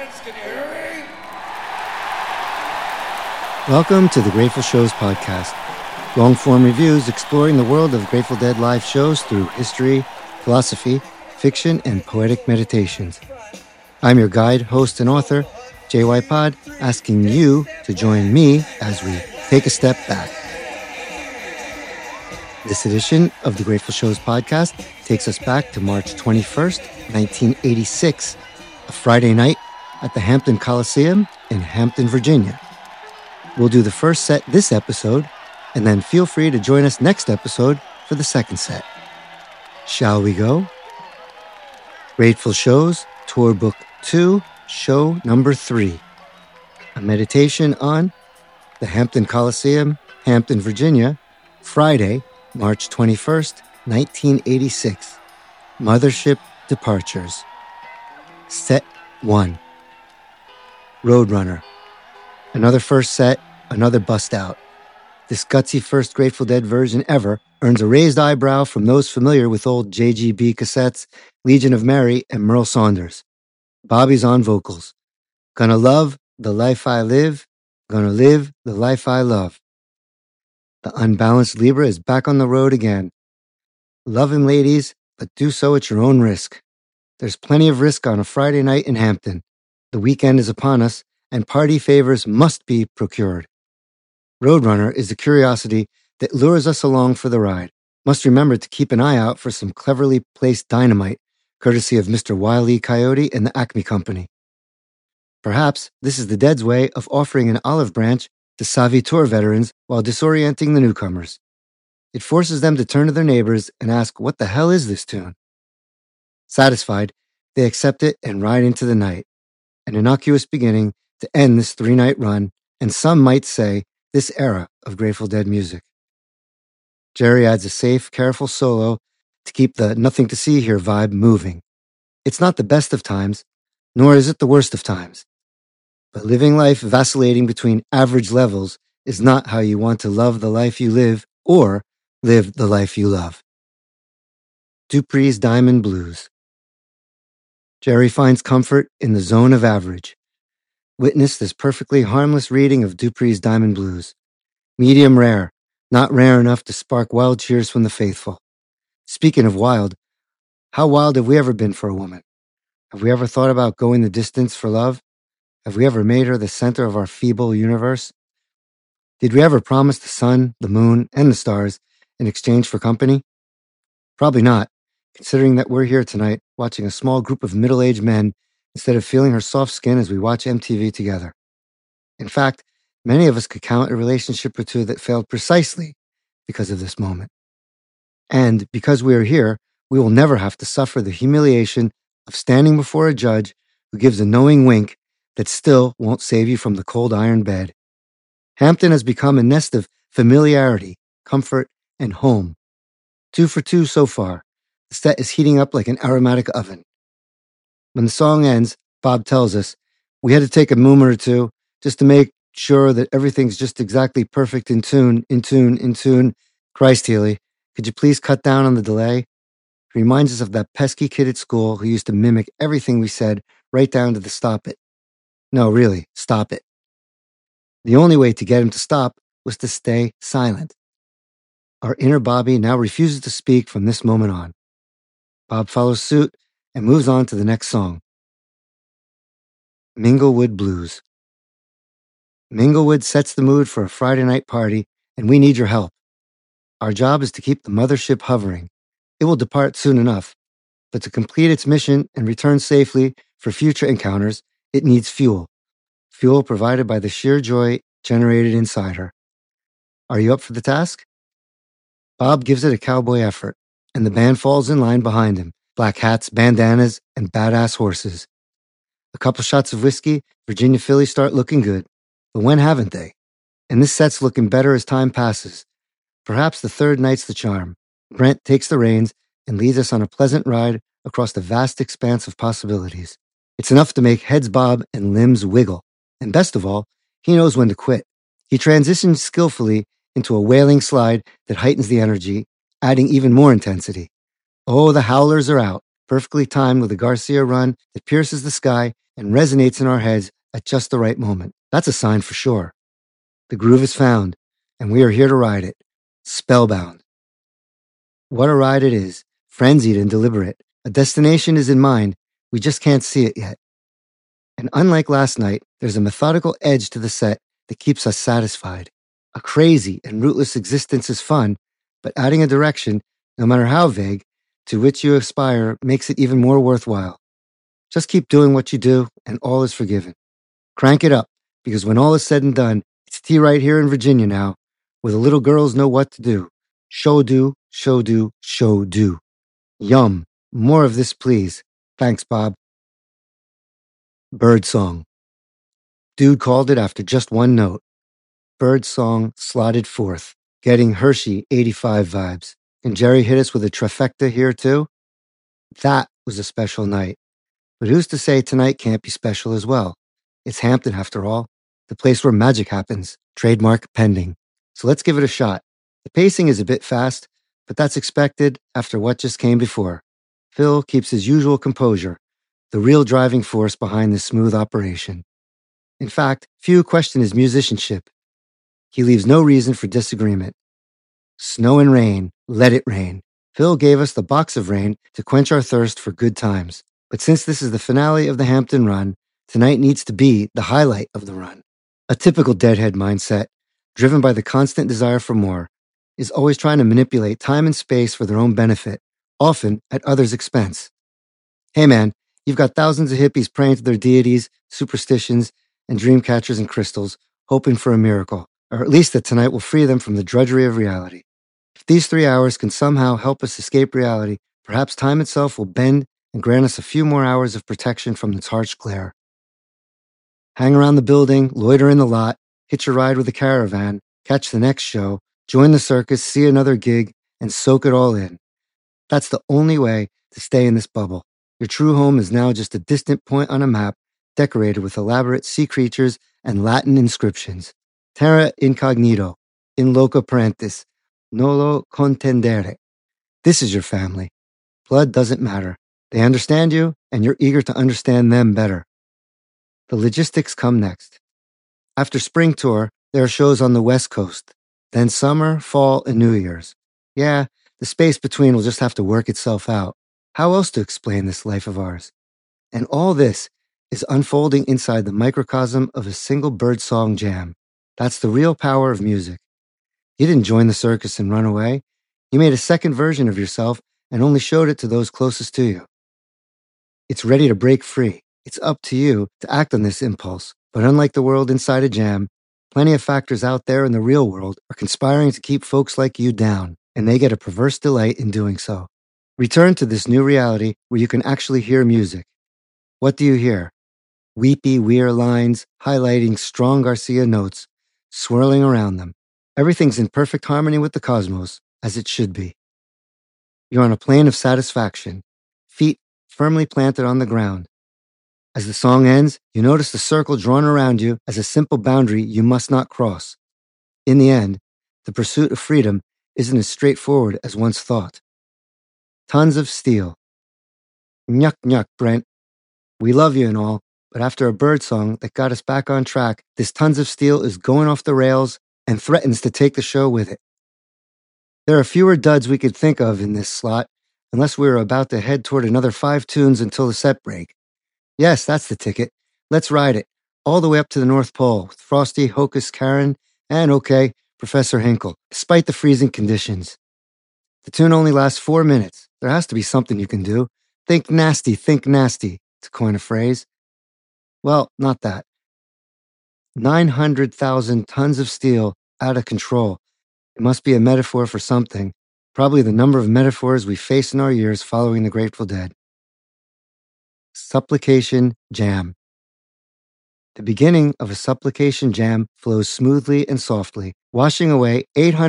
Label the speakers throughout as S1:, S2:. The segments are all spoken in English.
S1: Can you hear me?
S2: Welcome to the Grateful Shows podcast. Long-form reviews exploring the world of Grateful Dead live shows through history, philosophy, fiction, and poetic meditations. I'm your guide, host, and author, JY Pod, asking you to join me as we take a step back. This edition of the Grateful Shows podcast takes us back to March 21st, 1986, a Friday night at the Hampton Coliseum in Hampton, Virginia. We'll do the first set this episode, and then feel free to join us next episode for the second set. Shall we go? Grateful Shows, Tour Book 2, Show Number 3. A meditation on the Hampton Coliseum, Hampton, Virginia, Friday, March 21st, 1986. Mothership Departures. Set 1. Roadrunner. Another first set, another bust out. This gutsy first Grateful Dead version ever earns a raised eyebrow from those familiar with old JGB cassettes, Legion of Mary, and Merle Saunders. Bobby's on vocals. Gonna love the life I live, gonna live the life I love. The unbalanced Libra is back on the road again. Love him, ladies, but do so at your own risk. There's plenty of risk on a Friday night in Hampton. The weekend is upon us, and party favors must be procured. Roadrunner is a curiosity that lures us along for the ride. Must remember to keep an eye out for some cleverly placed dynamite, courtesy of Mr. Wile E. Coyote and the Acme Company. Perhaps this is the Dead's way of offering an olive branch to savvy tour veterans while disorienting the newcomers. It forces them to turn to their neighbors and ask, what the hell is this tune? Satisfied, they accept it and ride into the night. An innocuous beginning to end this 3-night run, and some might say this era of Grateful Dead music. Jerry adds a safe, careful solo to keep the nothing to see here vibe moving. It's not the best of times, nor is it the worst of times. But living life vacillating between average levels is not how you want to love the life you live or live the life you love. Dupree's Diamond Blues. Jerry finds comfort in the zone of average. Witness this perfectly harmless reading of Dupree's Diamond Blues. Medium rare, not rare enough to spark wild cheers from the faithful. Speaking of wild, how wild have we ever been for a woman? Have we ever thought about going the distance for love? Have we ever made her the center of our feeble universe? Did we ever promise the sun, the moon, and the stars in exchange for company? Probably not, considering that we're here tonight watching a small group of middle-aged men instead of feeling her soft skin as we watch MTV together. In fact, many of us could count a relationship or two that failed precisely because of this moment. And because we are here, we will never have to suffer the humiliation of standing before a judge who gives a knowing wink that still won't save you from the cold iron bed. Hampton has become a nest of familiarity, comfort, and home. 2 for 2 so far. The set is heating up like an aromatic oven. When the song ends, Bob tells us, we had to take a moment or two just to make sure that everything's just exactly perfect in tune. Christ, Healy, could you please cut down on the delay? He reminds us of that pesky kid at school who used to mimic everything we said right down to the stop it. No, really, stop it. The only way to get him to stop was to stay silent. Our inner Bobby now refuses to speak from this moment on. Bob follows suit and moves on to the next song. Minglewood Blues. Minglewood sets the mood for a Friday night party, and we need your help. Our job is to keep the mothership hovering. It will depart soon enough, but to complete its mission and return safely for future encounters, it needs fuel. Fuel provided by the sheer joy generated inside her. Are you up for the task? Bob gives it a cowboy effort, and the band falls in line behind him. Black hats, bandanas, and badass horses. A couple shots of whiskey, Virginia Phillies start looking good. But when haven't they? And this set's looking better as time passes. Perhaps the third night's the charm. Brent takes the reins and leads us on a pleasant ride across the vast expanse of possibilities. It's enough to make heads bob and limbs wiggle. And best of all, he knows when to quit. He transitions skillfully into a wailing slide that heightens the energy, adding even more intensity. Oh, the howlers are out, perfectly timed with a Garcia run that pierces the sky and resonates in our heads at just the right moment. That's a sign for sure. The groove is found, and we are here to ride it. Spellbound. What a ride it is, frenzied and deliberate. A destination is in mind, we just can't see it yet. And unlike last night, there's a methodical edge to the set that keeps us satisfied. A crazy and rootless existence is fun, but adding a direction, no matter how vague, to which you aspire makes it even more worthwhile. Just keep doing what you do, and all is forgiven. Crank it up, because when all is said and done, it's tea right here in Virginia now, where the little girls know what to do. Show do, show do, show do. Yum. More of this, please. Thanks, Bob. Bird Song. Dude called it after just one note. Bird Song slotted fourth, getting Hershey 85 vibes. And Jerry hit us with a trifecta here too? That was a special night. But who's to say tonight can't be special as well? It's Hampton after all, the place where magic happens, trademark pending. So let's give it a shot. The pacing is a bit fast, but that's expected after what just came before. Phil keeps his usual composure, the real driving force behind this smooth operation. In fact, few question his musicianship. He leaves no reason for disagreement. Snow and rain, let it rain. Phil gave us the box of rain to quench our thirst for good times. But since this is the finale of the Hampton run, tonight needs to be the highlight of the run. A typical Deadhead mindset, driven by the constant desire for more, is always trying to manipulate time and space for their own benefit, often at others' expense. Hey man, you've got thousands of hippies praying to their deities, superstitions, and dream catchers and crystals, hoping for a miracle, or at least that tonight will free them from the drudgery of reality. If these 3 hours can somehow help us escape reality, perhaps time itself will bend and grant us a few more hours of protection from its harsh glare. Hang around the building, loiter in the lot, hitch a ride with a caravan, catch the next show, join the circus, see another gig, and soak it all in. That's the only way to stay in this bubble. Your true home is now just a distant point on a map, decorated with elaborate sea creatures and Latin inscriptions. Terra incognito, in loco parentis, nolo contendere. This is your family. Blood doesn't matter. They understand you, and you're eager to understand them better. The logistics come next. After spring tour, there are shows on the West Coast. Then summer, fall, and New Year's. Yeah, the space between will just have to work itself out. How else to explain this life of ours? And all this is unfolding inside the microcosm of a single birdsong jam. That's the real power of music. You didn't join the circus and run away. You made a second version of yourself and only showed it to those closest to you. It's ready to break free. It's up to you to act on this impulse. But unlike the world inside a jam, plenty of factors out there in the real world are conspiring to keep folks like you down, and they get a perverse delight in doing so. Return to this new reality where you can actually hear music. What do you hear? Weepy, weir lines highlighting strong Garcia notes, swirling around them. Everything's in perfect harmony with the cosmos, as it should be. You're on a plane of satisfaction, feet firmly planted on the ground. As the song ends, you notice the circle drawn around you as a simple boundary you must not cross. In the end, the pursuit of freedom isn't as straightforward as once thought. Tons of steel. Nyuk nyuk, Brent. We love you and all, but after a bird song that got us back on track, this Tons of Steel is going off the rails and threatens to take the show with it. There are fewer duds we could think of in this slot, unless we were about to head toward another 5 tunes until the set break. Yes, that's the ticket. Let's ride it, all the way up to the North Pole, with Frosty, Hocus, Karen, and, okay, Professor Hinkle, despite the freezing conditions. The tune only lasts 4 minutes. There has to be something you can do. Think nasty, to coin a phrase. Well, not that. 900,000 tons of steel out of control. It must be a metaphor for something, probably the number of metaphors we face in our years following the Grateful Dead. Supplication Jam. The beginning of a supplication jam flows smoothly and softly, washing away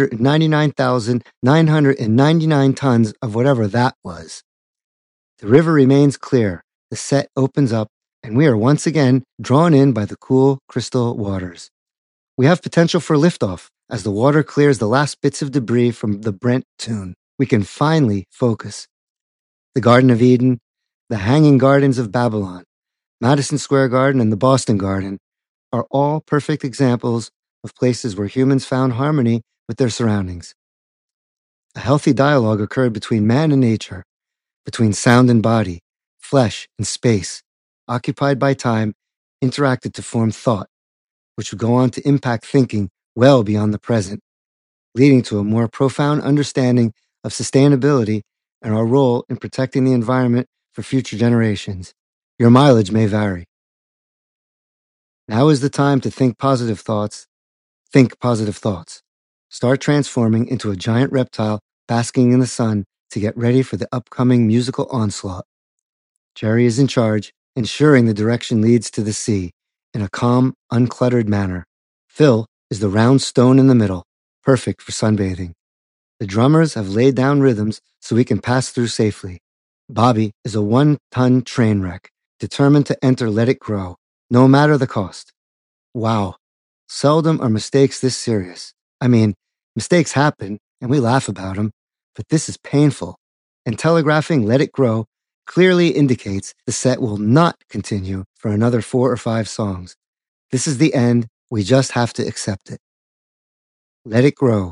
S2: 899,999 tons of whatever that was. The river remains clear, the set opens up, and we are once again drawn in by the cool, crystal waters. We have potential for liftoff as the water clears the last bits of debris from the Brent tune. We can finally focus. The Garden of Eden, the Hanging Gardens of Babylon, Madison Square Garden and the Boston Garden are all perfect examples of places where humans found harmony with their surroundings. A healthy dialogue occurred between man and nature, between sound and body, flesh and space, occupied by time, interacted to form thought, which would go on to impact thinking well beyond the present, leading to a more profound understanding of sustainability and our role in protecting the environment for future generations. Your mileage may vary. Now is the time to think positive thoughts. Think positive thoughts. Start transforming into a giant reptile basking in the sun to get ready for the upcoming musical onslaught. Jerry is in charge, ensuring the direction leads to the sea in a calm, uncluttered manner. Phil is the round stone in the middle, perfect for sunbathing. The drummers have laid down rhythms so we can pass through safely. Bobby is a 1-ton train wreck, determined to enter Let It Grow, no matter the cost. Wow. Seldom are mistakes this serious. I mean, mistakes happen, and we laugh about them, but this is painful. And telegraphing Let It Grow clearly indicates the set will not continue for another 4 or 5 songs. This is the end. We just have to accept it. Let it grow.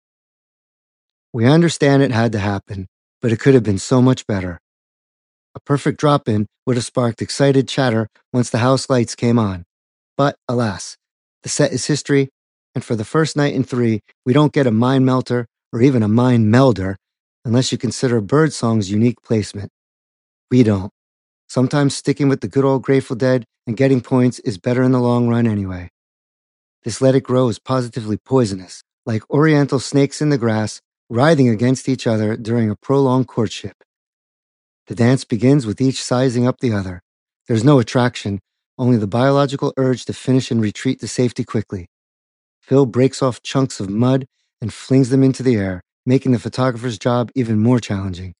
S2: We understand it had to happen, but it could have been so much better. A perfect drop-in would have sparked excited chatter once the house lights came on. But alas, the set is history, and for the first night in 3, we don't get a mind melter or even a mind melder unless you consider Birdsong's unique placement. We don't. Sometimes sticking with the good old Grateful Dead and getting points is better in the long run anyway. This Let It Grow is positively poisonous, like oriental snakes in the grass writhing against each other during a prolonged courtship. The dance begins with each sizing up the other. There's no attraction, only the biological urge to finish and retreat to safety quickly. Phil breaks off chunks of mud and flings them into the air, making the photographer's job even more challenging.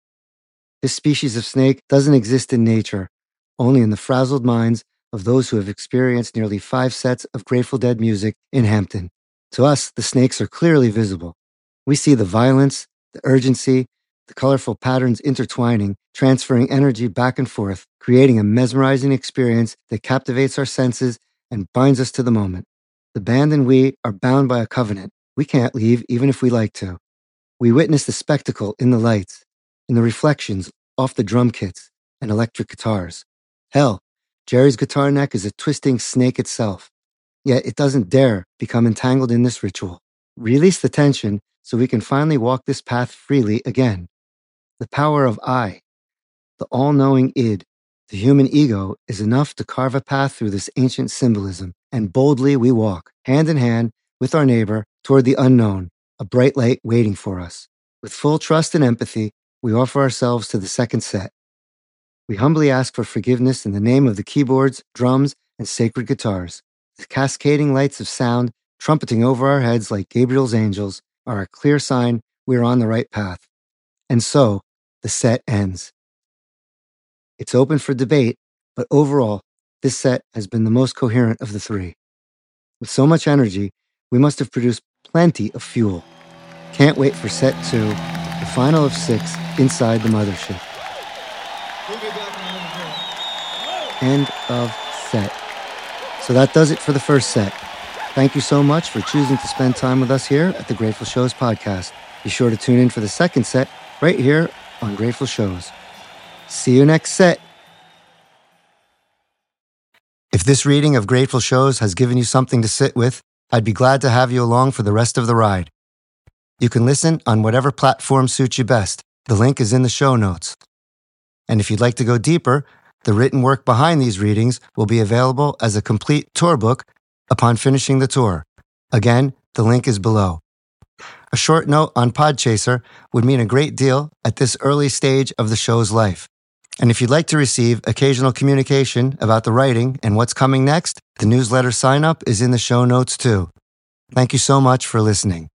S2: This species of snake doesn't exist in nature, only in the frazzled minds of those who have experienced nearly 5 sets of Grateful Dead music in Hampton. To us, the snakes are clearly visible. We see the violence, the urgency, the colorful patterns intertwining, transferring energy back and forth, creating a mesmerizing experience that captivates our senses and binds us to the moment. The band and we are bound by a covenant. We can't leave even if we like to. We witness the spectacle in the lights, in the reflections off the drum kits and electric guitars. Hell, Jerry's guitar neck is a twisting snake itself. Yet it doesn't dare become entangled in this ritual. Release the tension so we can finally walk this path freely again. The power of I, the all-knowing id, the human ego, is enough to carve a path through this ancient symbolism, and boldly we walk, hand in hand with our neighbor, toward the unknown, a bright light waiting for us. With full trust and empathy, we offer ourselves to the second set. We humbly ask for forgiveness in the name of the keyboards, drums, and sacred guitars. The cascading lights of sound, trumpeting over our heads like Gabriel's angels, are a clear sign we are on the right path. And so, the set ends. It's open for debate, but overall, this set has been the most coherent of the 3. With so much energy, we must have produced plenty of fuel. Can't wait for set 2, the final of 6, inside the mothership. End of set. So that does it for the first set. Thank you so much for choosing to spend time with us here at the Grateful Shows podcast. Be sure to tune in for the second set right here on Grateful Shows. See you next set. If this reading of Grateful Shows has given you something to sit with, I'd be glad to have you along for the rest of the ride. You can listen on whatever platform suits you best. The link is in the show notes. And if you'd like to go deeper, the written work behind these readings will be available as a complete tour book upon finishing the tour. Again, the link is below. A short note on Podchaser would mean a great deal at this early stage of the show's life. And if you'd like to receive occasional communication about the writing and what's coming next, the newsletter sign-up is in the show notes too. Thank you so much for listening.